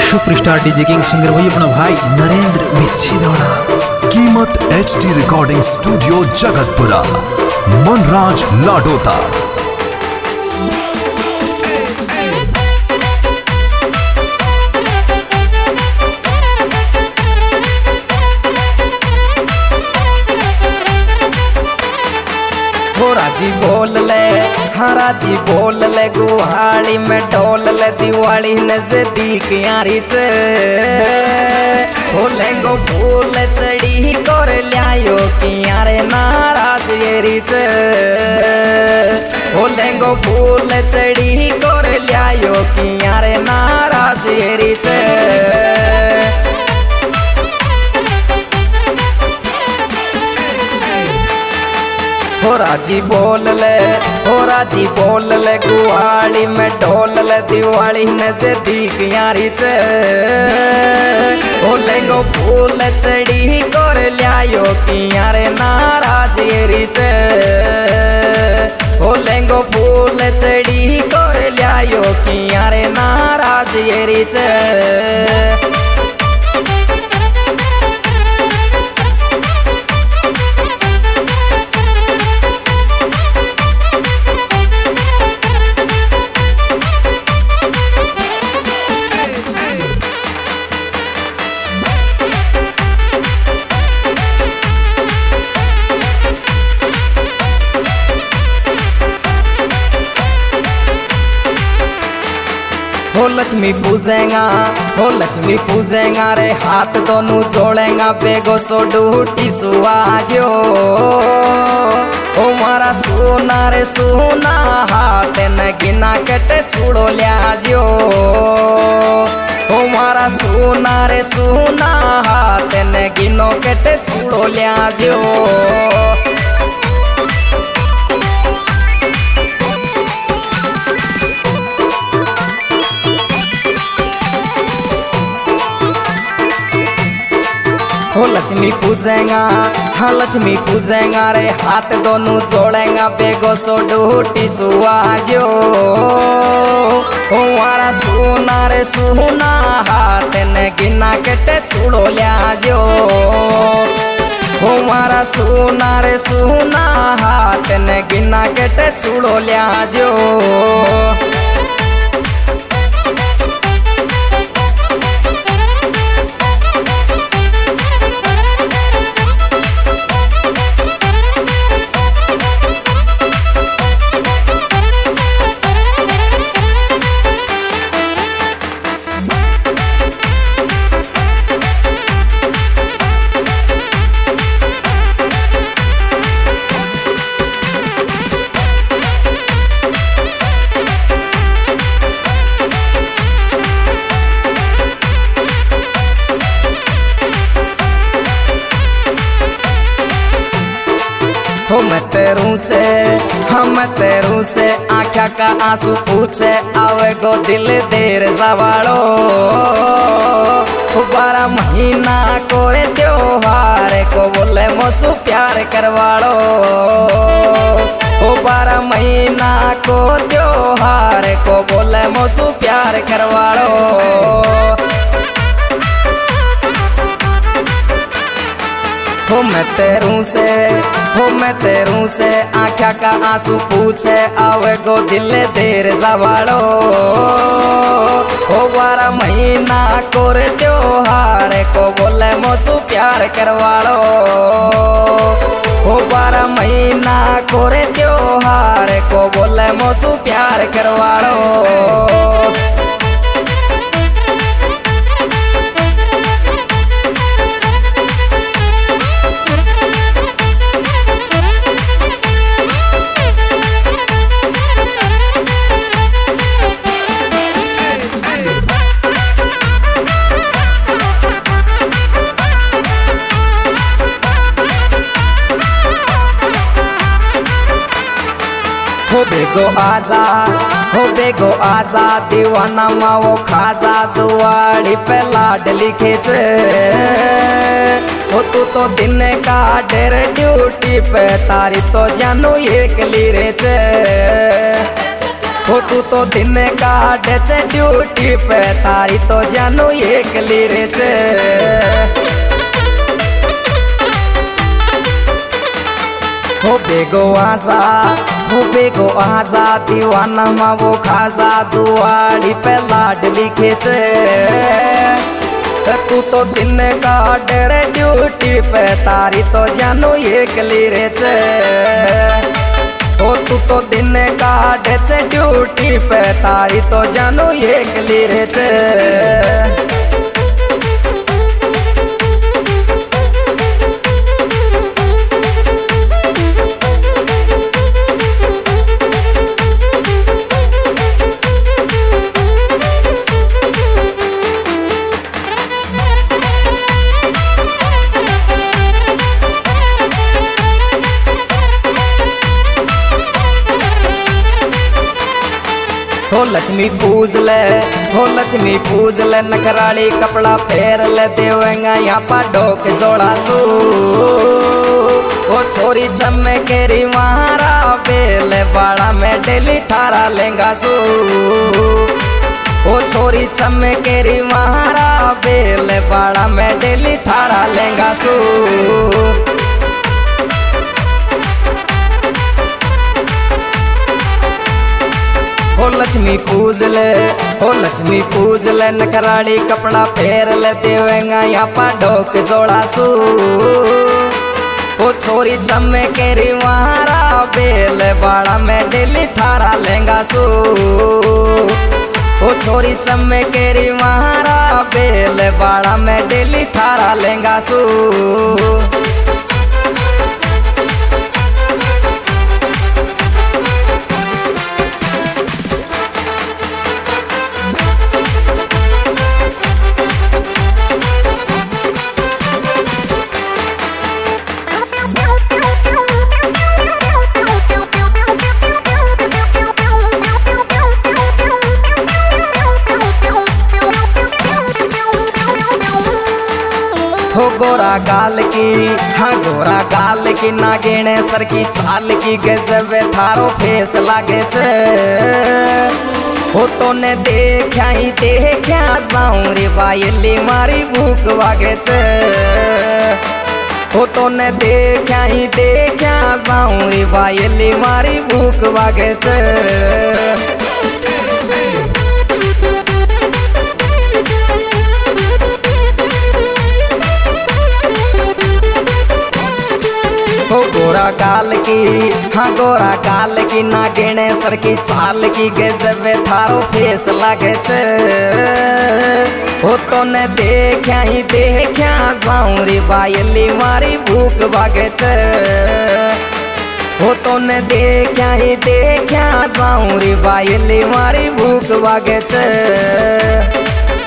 Superstar DJ king singer वही अपना भाई नरेंद्र बिच्छीदौड़ा। कीमत HD recording studio Jagatpura, Manraj Ladota. राजी बोल ले, हाँ राजी बोल ले, गुहाड़ी में डोल ले, दिवाली नजदीक यारी से लेंगो फूल चढ़ी कर लियायो कि यारे नाराज येरी से लेंगो फूल चढ़ी कर लियायो कि यारे नाराज येरी से। राजी बोल ले, राजी बोल ले, गुहाड़ी में ढोल ले, दिवाली नजदीक यारी से लेंगो फूल चढ़ी कर लियायो कि यारे नाराज येरी से लेंगो फूल चढ़ी कर लियायो कि यारे नाराज येरी से। लक्ष्मी पूजेगा, लक्ष्मी पूजेगा रे, हाथ दोनों जोड़ेगा, बेगो सो डूटी सुआजो मारा सोना रे सोना, हाथ न गिना कटे छुड़ो लियाजो मारा सोना रे सोना, हाथ न गिनो कटे छुड़ो लियाजो। लक्ष्मी पूजेगा, हाँ लक्ष्मी पूजेगा रे, हाथ दोनों जोड़ेगा, बेगो सो डूटी सुआजो मारा सोना रे सोना, हाथ न गिना कटे छुड़ो लियाजो मारा सोना रे सोना, हाथ न गिना कटे छुड़ो लियाजो। मैं तेरू से, हम तेरू से, आँखा का आंसू पूछे, आवे गो दिल देर जवाड़ो 12 महीना कोरे त्योहार को बोले मोसू प्यार करवाड़ो 12 महीना को त्योहार को बोले मोसू प्यार करवाड़ो। मैं तेरू से, आँखा का आंसू पूछे, आवे गो दिल देर जवाड़ो 12 महीना कोरे त्योहार को बोले मोसू प्यार करवाड़ो 12 महीना कोरे त्योहार को बोले मोसू प्यार करवाड़ो। हो बेगो आजा दीवाना माओ खाजा, दुआड़ी पे लाड लिखे छे तू तो दिन का डेर ड्यूटी पे, तारी तो जानू एक ली रे छे तू तो दिन काटे छे ड्यूटी पे तारी तो जानू एक लीरे छे हो बेगो आजा दीवाना मा वो खाजा दुआड़ी पे लाड लिखे छे तू तो दिन काट रे ड्यूटी पे तारी तो जानू एक लीरे छे ओ तू तो दिन काट छे ड्यूटी पे तारी तो जानू एक लीरे छे हो लक्ष्मी पूज ले नखराली कपड़ा फेर ले देवेंगा यहाँ पा डोक जोड़ा सू ओ छोरी चम्मे केरी महारा बेले बाड़ा में डेली थारा लेंगा सू ओ छोरी चम्मे केरी महारा बेले बाड़ा में डेली थारा लेंगा सू हो लक्ष्मी पूज ले नखराली कपड़ा फेर ले देवेंगा यहाँ पा डोक जोड़ा सू ओ छोरी चम्मे केरी महारा बेल बाड़ा में डेली थारा लेंगा सू ओ छोरी चम्मे केरी महारा बेल बाड़ा में डेली थारा लेंगा सू हो गोरा गाल की नागिने सर की चाल की गजब थारो फेस लागे छे हो तो ने देखा जाऊं रे बायली मारी भूख वागे छे हो तो ने देखा जाऊं रे बायली मारी भूख वागे छे हो गोरा गाल की नागिने सर की चाल की गजब थारो फेस लागे छे हो तो ने देखा जाऊं रे बायली मारी भूख भागे छे हो तो ने देखा जाऊं रे बायली मारी भूख भागे छे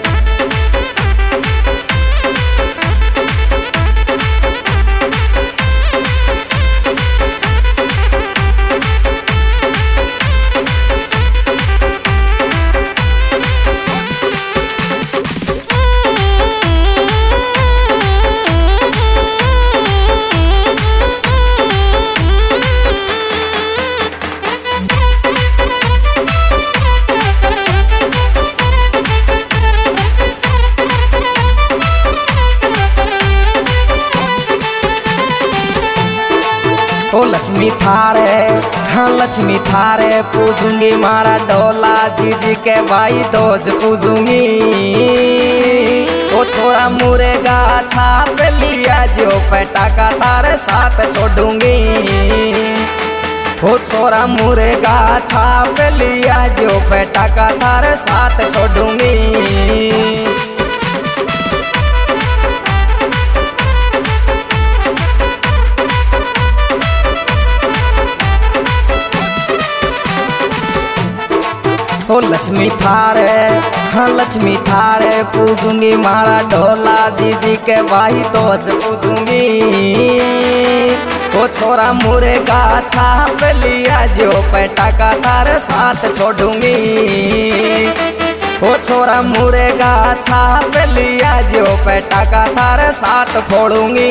ओ लक्ष्मी थारे पूजूंगी मारा डोला जीजी के भाई दोज पूजूंगी ओ छोरा मुरेगा छाप लिया जो पटाखा तारे साथ छोड़ूंगी ओ छोरा मुरेगा छाप लिया जो पटाखा तारे साथ छोड़ूंगी ओ लक्ष्मी थारे पूजूंगी मारा ढोला जीजी के भाई दोज पूजूंगी ओ छोरा मुरेगा छाप लिया जो पटाखा तारे साथ छोड़ूंगी ओ छोरा मुरेगा छाप लिया जो पटाखा तारे साथ फोड़ूंगी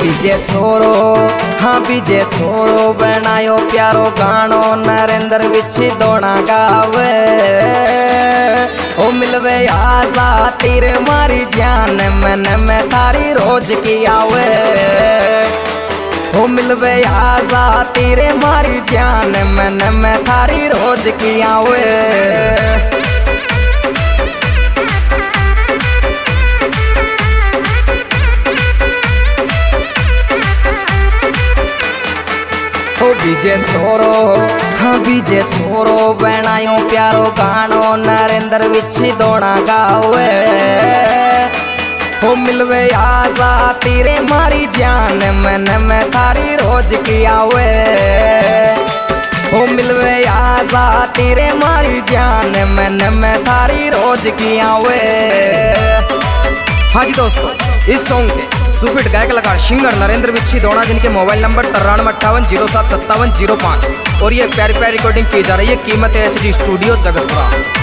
बीजे छोरो हाँ बीजे छोरो बनायो प्यारो गानो नरेंद्र बिछी दोना गावे ओ मिलवे आजा तेरे मारी जान मन में थारी रोज की आवे ओ मिलवे आजा तेरे मारी जान मन में थारी रोज की आवे बीजे छोरो हाँ बीजे छोरो बनायो प्यारो गानो नरेंद्र बिछी दोना गावे ओ मिलवे आजा तेरे मारी जान मन में थारी रोज की आवे ओ मिलवे आजा तेरे मारी जान मन में थारी रोज की आवे। हाँ जी दोस्तों, इस सॉन्ग के सुपरहिट गायक कलाकार सिंगर नरेंद्र बिच्छी दोना, जिनके मोबाइल नंबर 9358075705 और ये प्यारी प्यारी रिकॉर्डिंग की जा रही है कीमत HD स्टूडियो जगतपुरा।